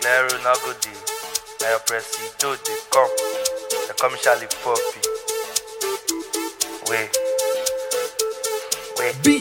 Nero no go dey. Now your presido dey come. They come Charlie Poppy. Wait. Beat.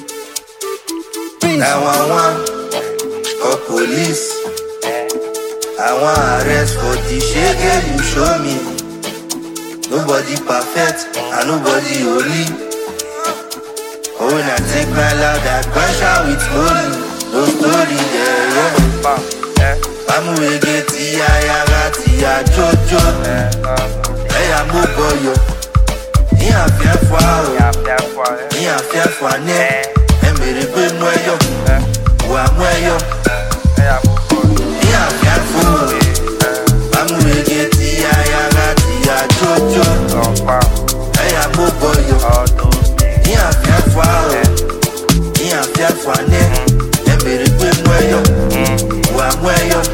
911 call police. I want arrest for the shege you show me. Nobody perfect and nobody holy. Oh, when I take my love, I crash out with holy. No story there, yeah. I'm going to get tia jojo. Hey, I'm a boy, yo. Ni a fier foi, ne. And me the good way, yo. Wa way, yo. Ni a fier foi. I'm going to get tia jojo. Hey, I'm a boy, yo. Ni a fier foi, ne. And me the good way, yo. Wa way, yo.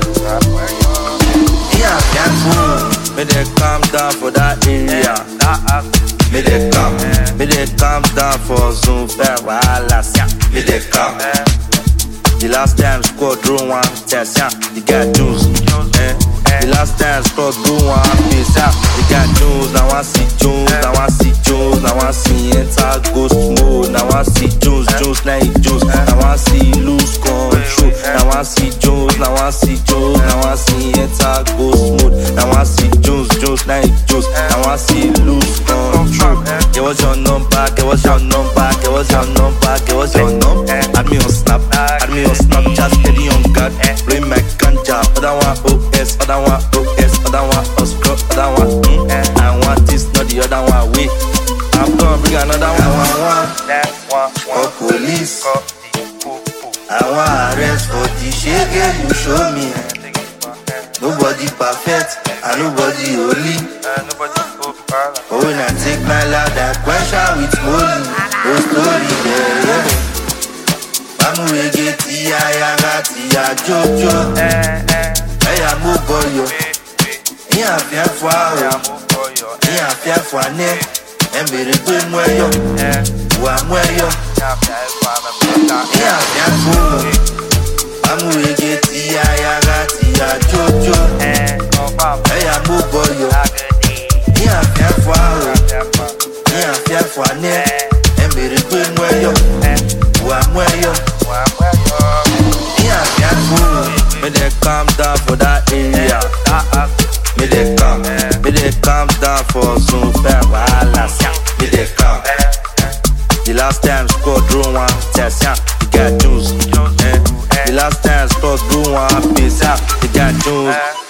Me they calm down for that area. Me they calm down for Zoom fair. Me they calm. The last time squad drew one test, the guy juice. The last time squad drew one piece, the guy juice. Now I see Jones, now I see Jones, now I see enter ghost mode. Now I see Jones, now he juice. Now I see lose control. Now I see Jones, now I see Jones, now I see enter ghost mode. Now I see Jones, now he juice. Now I see lose control. Get what's your number, get what's your number, get what's your number, get what's your number. Add me on Snap, add me on Snapchat, steady on God. Play my ganja, other one OS, other one OS, other one Oscar, other one I want this, not the other one. Wait, I'm gonna bring another one. For police, I want arrest for the shege you show me. Nobody perfect and nobody holy. But when I take my love, I crash out with molly. No story there, yeah. I'm going to get tia jojo. Hey, I'm a boy, yo. Ni a fier foi, ne. And me the good way, yo. Wa way, yo. Ni a fier foi. I'm going to get tia jojo. Hey, I'm a boy, yo. Ni a fier foi, ne. And me the good way, yo. Wa way, yo. Me they calm down for that area. Me they calm down for Zoom fair. Me they calm. The last time squad drew one test, the guy juice. The last time squad drew one piece, the guy juice.